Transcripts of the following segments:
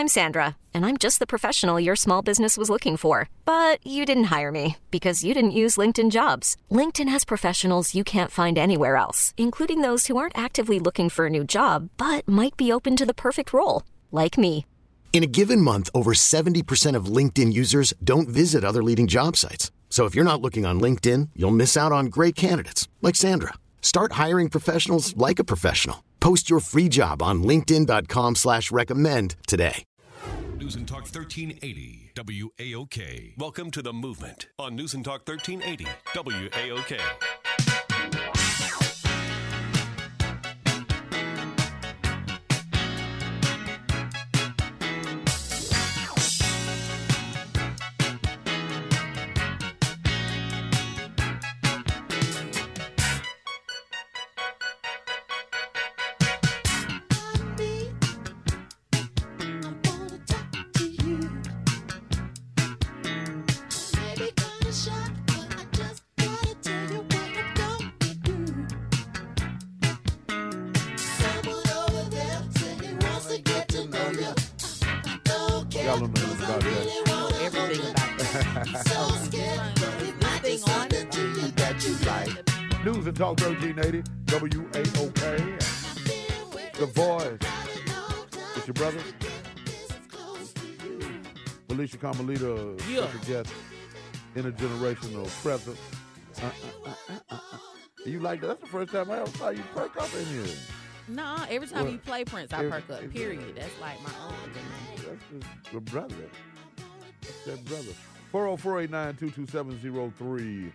I'm Sandra, and I'm just the professional your small business was looking for. But you didn't hire me because you didn't use LinkedIn Jobs. LinkedIn has professionals you can't find anywhere else, including those who aren't actively looking for a new job, but might be open to the perfect role, like me. In a given month, over 70% of LinkedIn users don't visit other leading job sites. So if you're not looking on LinkedIn, you'll miss out on great candidates like Sandra. Start hiring professionals like a professional. Post your free job on linkedin.com/recommend today. News and Talk 1380 WAOK. Welcome to The Movement on News and Talk 1380 WAOK. Y'all don't know about that. Everything about that. News and Talk 1380, WAOK. The Voice. It's your brother. Alicia Carmelita, special guest, intergenerational presence. You like that? That's the first time I ever saw you perk up in here. No, every time you play Prince, I perk up, period. That's like my own thing. That's just the brother. That's that brother. 404-892-2703.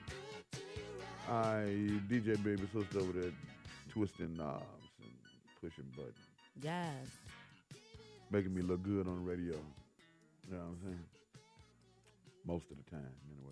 DJ Baby Sister over there twisting knobs and pushing buttons. Yes. Making me look good on the radio. You know what I'm saying? Most of the time, anyway.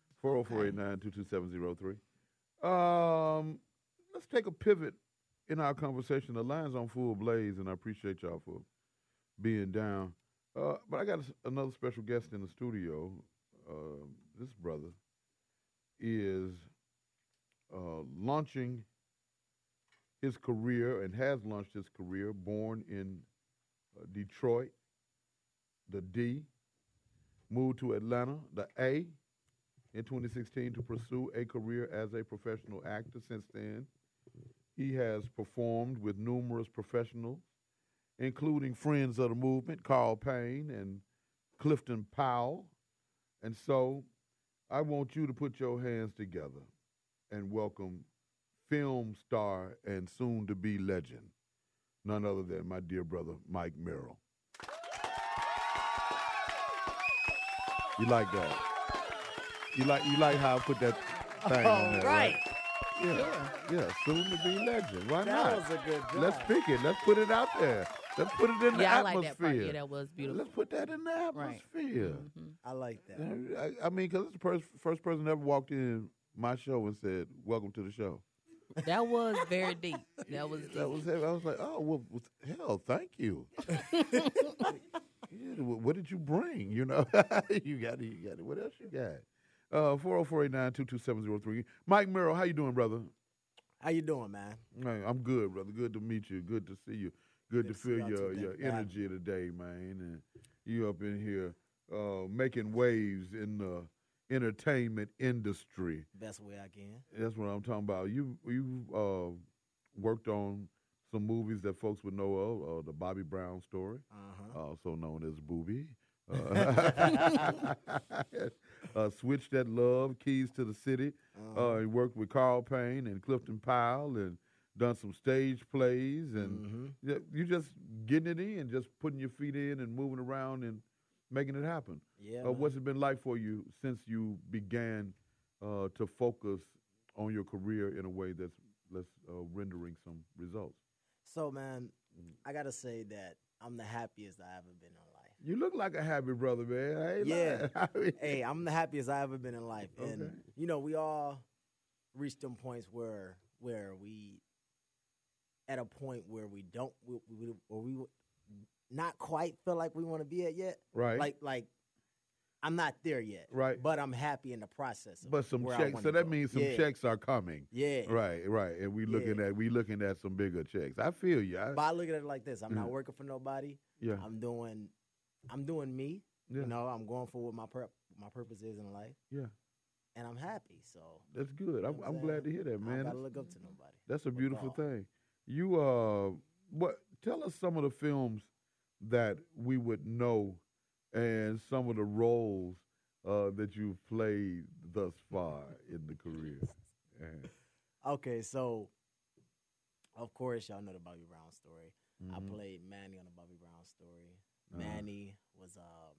404-892-2703. Let's take a pivot in our conversation. The line's on full blaze, and I appreciate y'all for being down. But I got another special guest in the studio. This brother is launching his career and has launched his career, born in Detroit, the D, moved to Atlanta, the A, in 2016 to pursue a career as a professional actor. Since then, he has performed with numerous professionals, including Friends of the Movement, Carl Payne and Clifton Powell. And so I want you to put your hands together and welcome film star and soon-to-be legend, none other than my dear brother, Mike Merrill. You like that? You like how I put that thing on there, right? Yeah, soon-to-be legend. Why not? That was a good job. Let's pick it. Let's put it out there. Let's put it in the atmosphere. I like that part. Yeah, that was beautiful. Let's put that in the atmosphere. Mm-hmm. I like that. I mean, because it's the first person that ever walked in my show and said, "Welcome to the show." That was very deep. That was deep. I was like, oh, well, hell, thank you. Yeah, what did you bring? You know, you got it. What else you got? 404-892-2703. Mike Merrill, how you doing, brother? How you doing, man? Hey, I'm good, brother. Good to meet you. Good to see you. Good to feel your energy today, man. And you up in here making waves in the entertainment industry. Best way I can. That's what I'm talking about. You worked on some movies that folks would know of, the Bobby Brown story, also known as Booby. Switch That Love, Keys to the City. He worked with Carl Payne and Clifton Powell and done some stage plays. And you just getting it in, just putting your feet in and moving around and making it happen. Yeah. What's it been like for you since you began to focus on your career in a way that's rendering some results? So, man, I got to say that I'm the happiest I ever been in life. You look like a happy brother, man. I ain't lying. Hey, I'm the happiest I ever been in life. Okay. And, you know, we all reach them points where we at a point where we don't, we not quite feel like we want to be at yet. Right. Like I'm not there yet. Right. But I'm happy in the process. But some checks, so that means some checks are coming. Yeah. Right. And we looking at some bigger checks. I feel you. But I look at it like this. I'm not working for nobody. Yeah. I'm doing I'm doing me. Yeah. You know, I'm going for what my purpose is in life. Yeah. And I'm happy. So that's good. I'm glad to hear that, man. I gotta look up to nobody. That's a beautiful thing. You tell us some of the films that we would know and some of the roles that you've played thus far in the career. Okay, so of course y'all know the Bobby Brown story. Mm-hmm. I played Manny on the Bobby Brown story. Manny was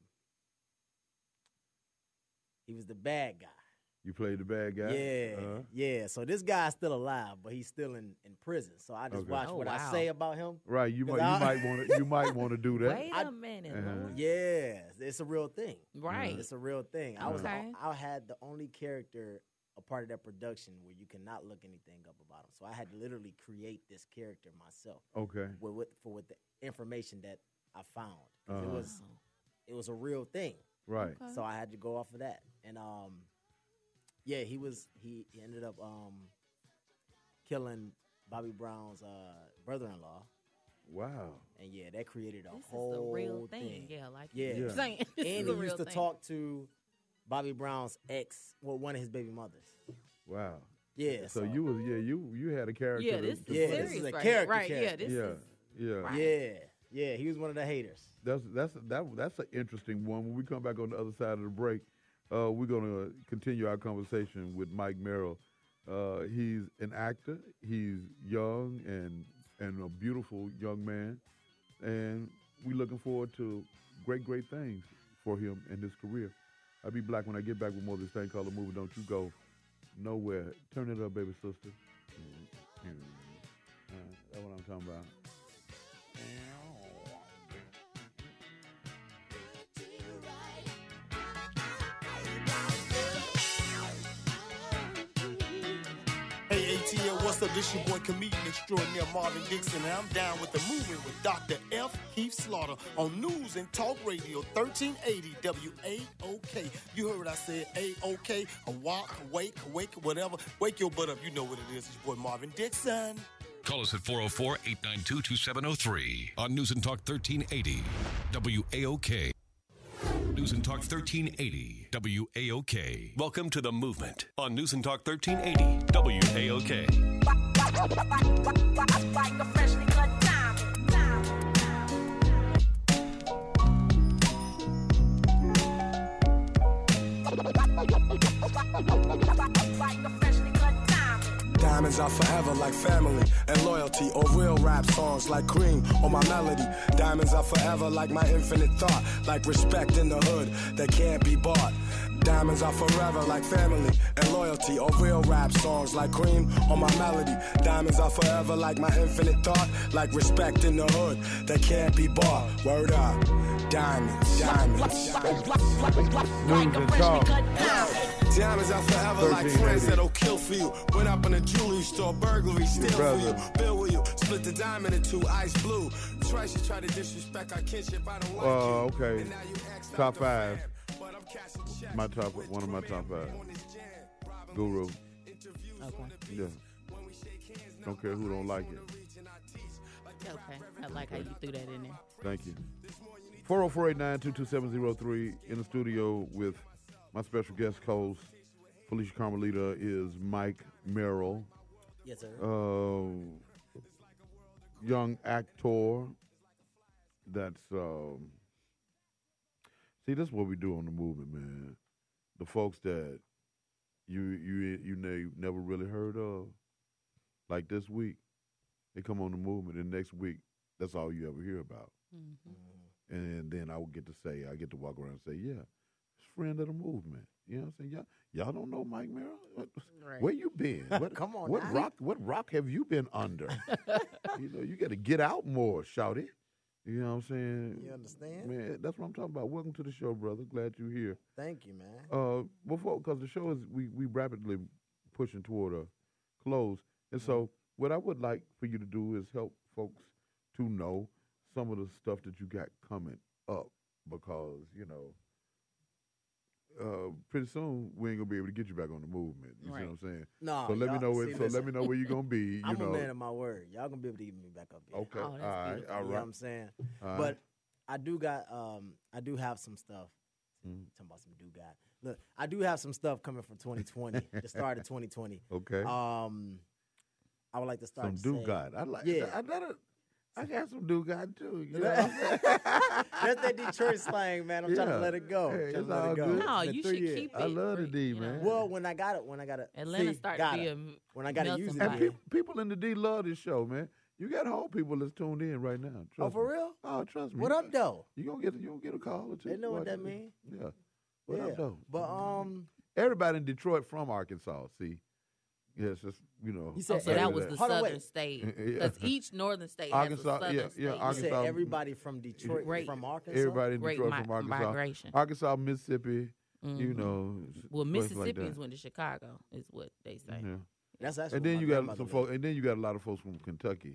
he was the bad guy. You played the bad guy? Yeah, yeah. So this guy's still alive, but he's still in prison. So I just watch what I say about him. Right, you might want to do that. Wait a minute, Lord. Yeah, it's a real thing. Right. It's a real thing. I had the only character a part of that production where you cannot look anything up about him. So I had to literally create this character myself. Okay. With the information that I found. It was a real thing. Right. Okay. So I had to go off of that. And yeah, he ended up killing Bobby Brown's brother-in-law. Wow. And yeah, that created a this whole is a real thing. Yeah, like you're saying. And he used to talk to Bobby Brown's ex, one of his baby mothers. Wow. Yeah. So you had a character. Yeah, this is serious, this is a right? character. Right. Character. Yeah. This is. Yeah. Right. Yeah. He was one of the haters. That's an interesting one. When we come back on the other side of the break, we're going to continue our conversation with Mike Merrill. He's an actor. He's young and a beautiful young man, and we're looking forward to great things for him in his career. I'll be back when I get back with more of this thing called The Movie. Don't you go nowhere. Turn it up, baby sister. That's what I'm talking about. Hey, ATL, what's up? This your boy, comedian extraordinaire Marvin Dixon, and I'm down with The Movement with Dr. F. Keith Slaughter on News and Talk Radio 1380 WAOK. You heard what I said, A-OK, wake, whatever. Wake your butt up. You know what it is. It's your boy, Marvin Dixon. Call us at 404-892-2703 on News and Talk 1380 WAOK. News and Talk 1380 WAOK. Welcome to The Movement on News and Talk 1380 WAOK. Like a freshly cut Diamonds are forever like family and loyalty, or real rap songs like Cream or my melody. Diamonds are forever like my infinite thought, like respect in the hood that can't be bought. Diamonds are forever like family and loyalty, or real rap songs like Cream or my melody. Diamonds are forever like my infinite thought, like respect in the hood that can't be bought. Word up. Diamonds. News and Talk. Diamonds are forever like friends that'll kill for you. Went up in a jewelry store, burglary, steal for you, bill with you, split the diamond in two, ice blue. Twice you try to disrespect our kinship, I don't like you. Okay. Top 5. One of my top 5. Guru. Okay. Yeah. Don't care who don't like it. Okay. I like how you threw that in there. Thank you. 404-892-2703 in the studio with my special guest host, Felicia Carmelita, is Mike Merrill. Yes, sir. Young actor. That's see, this is what we do on The Movement, man. The folks that you never really heard of, like this week, they come on The Movement, and next week, that's all you ever hear about. Mm-hmm. And then I get to walk around and say, yeah, it's friend of The Movement. You know what I'm saying? Y'all don't know Mike Merrill? Right. Where you been? Come on, what rock have you been under? You got to get out more, shouty. You know what I'm saying? You understand? Man, that's what I'm talking about. Welcome to the show, brother. Glad you're here. Thank you, man. Because the show is we rapidly pushing toward a close, and so what I would like for you to do is help folks to know some of the stuff that you got coming up, because pretty soon we ain't gonna be able to get you back on The Movement. You see what I'm saying? No. So let me know let me know where you're gonna be. I'm a man of my word. Y'all gonna be able to get me back up here. Okay. Oh, all right. You know what I'm saying? All but I do have some stuff. Talking about some do got. Look, I do have some stuff coming for 2020. The start of 2020. Okay. I would like to start. Some do got. I like. Yeah. I got some do got too. You know That's that Detroit slang, man. I'm trying to let it go. Hey, Trying it's to let all it go. good. No, The you 3 should years. keep it. I love the D, you know. man. Well, when I got it. Atlanta starting to be a when I got to use it. melting And pot. people in the D love this show, man. You got whole people that's tuned in right now. Oh, Trust for me. real? Oh, trust me. What up, though? You gonna get a call or two. They know what Watch that it. mean. Yeah. What Yeah. up, though? But Everybody in Detroit from Arkansas. See, yes, it's, you know. You said So that was the Hold on, southern wait. state. Yeah. Because each northern state Arkansas, has a southern yeah, state. yeah, you Arkansas. said everybody from Detroit Great. from Arkansas. Everybody in Great Detroit from Arkansas. migration. Arkansas, Mississippi. You Mhm. know. Well, places like Mississippians that. went to Chicago, is what they say. Yeah. That's actually And then where you my got grandmother some lived. folks, and then you got a lot of folks from Kentucky.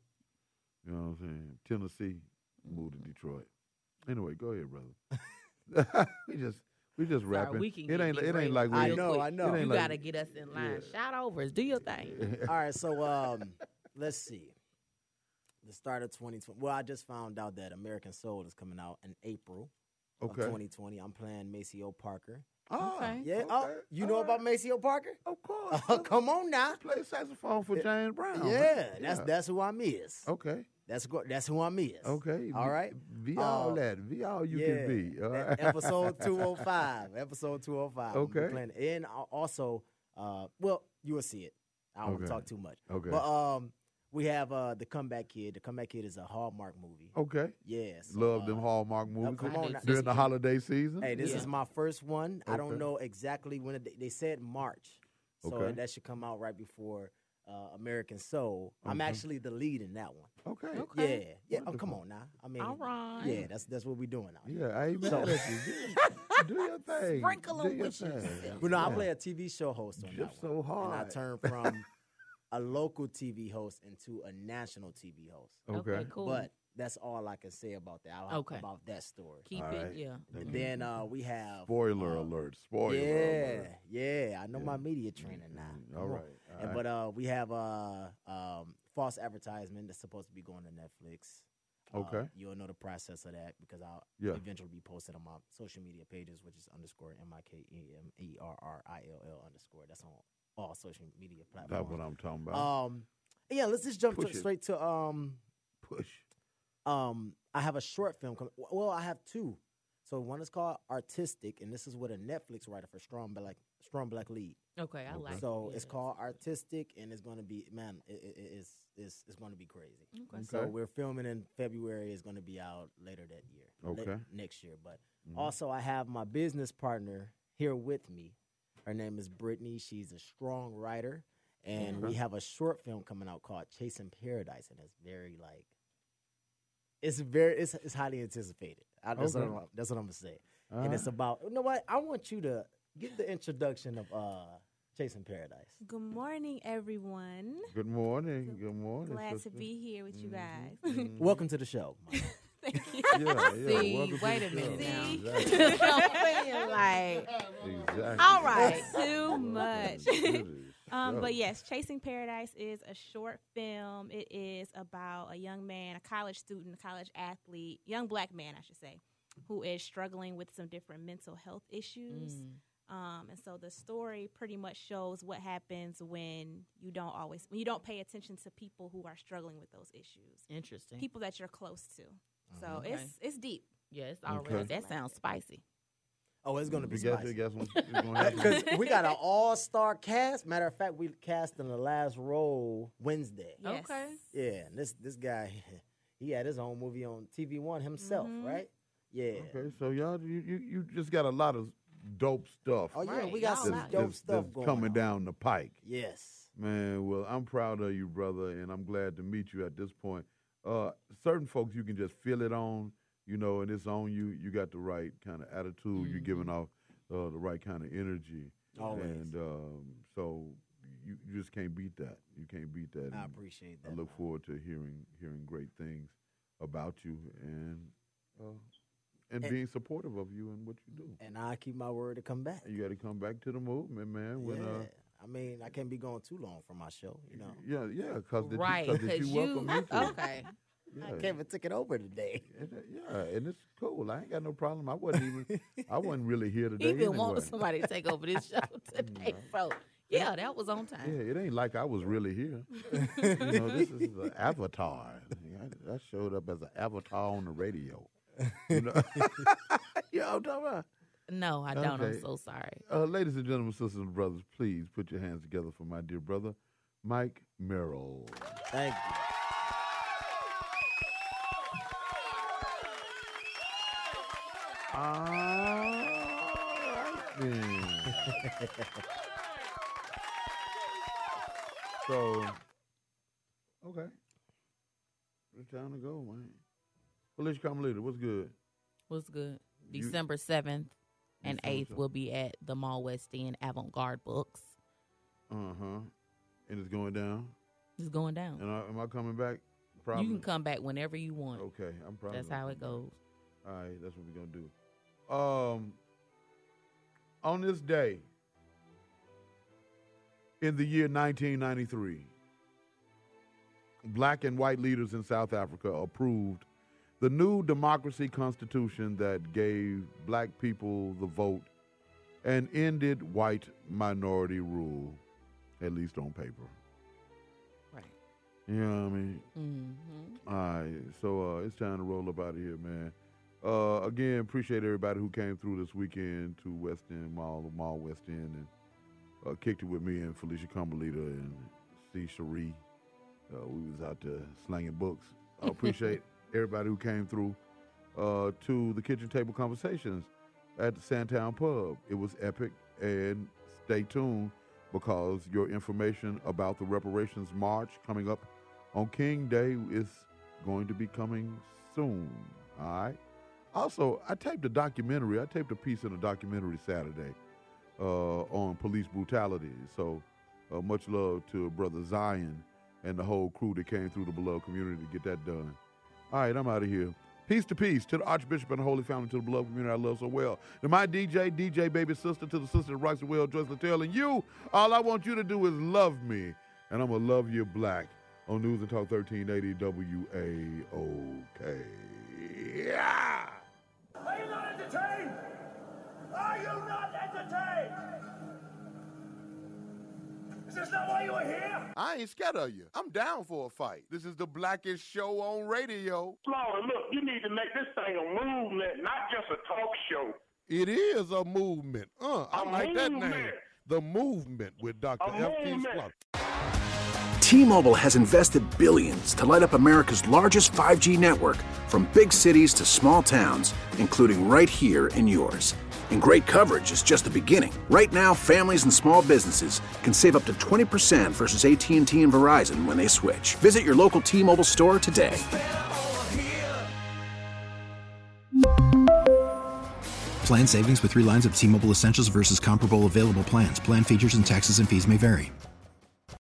You know what I'm saying? Tennessee moved to Detroit. Anyway, go ahead, brother. we just rapping. we can it get ain't derailed like we. I real know, quick. I know. It ain't You like- got to get us in line. Yeah. Shout overs. Do your thing. All right, so let's see. The start of 2020. Well, I just found out that American Soul is coming out in April of Okay. 2020. I'm playing Maceo Parker. Oh, Okay. Yeah. okay. Oh, you know All about right. Maceo Parker? Of course. Oh, come on now. Play saxophone for James Brown. Yeah, man. that's who I'm is. Okay. That's who I'm is. Okay. All right. Be all that. Be all you can be. All right. Episode 205. Episode 205. We'll be Okay. playing. And also, well, you will see it. I don't want Okay. to talk too much. Okay. But we have The Comeback Kid. The Comeback Kid is a Hallmark movie. Okay. Yes. Love them Hallmark movies come on now. during the holiday season. Hey, this Yeah. is my first one. I don't Okay. know exactly when they said March, so Okay. that should come out right before American Soul. I'm actually the lead in that one. Okay. Yeah, yeah. Oh, Wonderful. come on now. I mean, All right. yeah, that's what we're doing now. Yeah, I ain't mad at you. Do your thing. Sprinkle 'em Do your with your thing. self. But no, I Yeah. play a TV show host on that Just one. so hard. And I turned from a local TV host into a national TV host. Okay. Cool. But that's all I can say about that. Okay. About that story. Keep All it, right. yeah. And then we have Spoiler alert. Spoiler Yeah, alert. yeah. I know my media training now. All Come on. right. All And, right. but we have false advertisement that's supposed to be going to Netflix. Okay. You'll know the process of that because I'll Yeah. eventually be posted on my social media pages, which is _MIKEMERRILL_. That's on all social media platforms. That's what I'm talking about. Yeah, let's just jump Push it. straight to Push. I have a short film coming. Well, I have two. So one is called Artistic, and this is with a Netflix writer for Strong Black Lead. Okay, I like it. So Yeah, it's that's called Artistic, and it's going to be it's going to be crazy. Okay. So Okay. we're filming in February. It's going to be out later that year. Okay. Next year. But also, I have my business partner here with me. Her name is Brittany. She's a strong writer, and we have a short film coming out called Chasing Paradise, and it's very like. It's highly anticipated. That's Okay. what I'm gonna say. All And it's right. about, you know what? I want you to give the introduction of Chasing Paradise. Good morning, everyone. Good morning. Good morning. Glad to sister. be here with you guys. Welcome to the show. Thank you. Yeah, yeah. See, welcome to wait the a minute show. now. Exactly. I'm like, Exactly. all right, too much. Goodness. But yes, Chasing Paradise is a short film. It is about a young man, a college student, a college athlete, young black man, I should say, who is struggling with some different mental health issues. And so the story pretty much shows what happens when you don't pay attention to people who are struggling with those issues, Interesting. people that you're close to. So Okay. it's deep. Yeah, it's already. Okay. That sounds spicy. Oh, it's going to be You guess, spicy. it's gonna happen. Because we got an all-star cast. Matter of fact, we cast in the last role Wednesday. Yes. Okay. Yeah, and this guy, he had his own movie on TV1 himself, right? Yeah. Okay, so y'all, you just got a lot of dope stuff. Oh, yeah, Right, we got y'all some like- dope that's stuff going coming on. down the pike. Yes. Man, well, I'm proud of you, brother, and I'm glad to meet you at this point. Certain folks you can just feel it on, and it's on you. You got the right kind of attitude. You're giving off the right kind of energy. Always. And so you just can't beat that. You can't beat that. I And appreciate I that. look man. forward to hearing great things about you and being supportive of you and what you do. And I keep my word to come back. You got to come back to the movement, man. When Yeah. I mean, I can't be going too long from my show, yeah, because Right, you because welcome me to it. okay. I came and took it over today. Yeah, and it's cool. I ain't got no problem. I wasn't really here today. Even wanted somebody to take over this show today, folks. Yeah, that was on time. Yeah, it ain't like I was really here. This is an avatar. I showed up as an avatar on the radio. You know what I'm talking about? No, I don't. Okay. I'm so sorry. Ladies and gentlemen, sisters and brothers, please put your hands together for my dear brother, Mike Merrill. Thank you. All right, then. So, okay. It's time to go, man. Felicia Carmelita, what's good? What's good? December 7th and 8th will be at the Mall West End Avant-Garde Books. Uh-huh. And it's going down? It's going down. And am I coming back? Probably. You can come back whenever you want. Okay, I'm probably. That's how it goes. All right, that's what we're going to do. On this day, in the year 1993, black and white leaders in South Africa approved the new democracy constitution that gave black people the vote and ended white minority rule, at least on paper. Right. You know what I mean? Mm-hmm. All right, so it's time to roll up out of here, man. Again, appreciate everybody who came through this weekend to West End Mall West End, and kicked it with me and Felicia Carmelita and C. Cherie. We was out there slanging books. I appreciate everybody who came through to the Kitchen Table Conversations at the Sandtown Pub. It was epic, and stay tuned because your information about the Reparations March coming up on King Day is going to be coming soon, all right? Also, I taped a piece in a documentary Saturday on police brutality. So much love to Brother Zion and the whole crew that came through the beloved community to get that done. All right, I'm out of here. Peace to the Archbishop and the Holy Family, to the beloved community I love so well. To my DJ baby sister, to the sister that rocks the well, Joyce Littell, and you, all I want you to do is love me, and I'm going to love you black on News and Talk 1380 WAOK. Yeah! Are you not entertained? Are you not entertained? Is this not why you are here? I ain't scared of you. I'm down for a fight. This is the blackest show on radio. Florida, look, you need to make this thing a movement, not just a talk show. It is a movement. I like that name. The Movement with Dr. F. Keith Slaughter. T-Mobile has invested billions to light up America's largest 5G network, from big cities to small towns, including right here in yours. And great coverage is just the beginning. Right now, families and small businesses can save up to 20% versus AT&T and Verizon when they switch. Visit your local T-Mobile store today. Plan savings with 3 lines of T-Mobile Essentials versus comparable available plans. Plan features and taxes and fees may vary.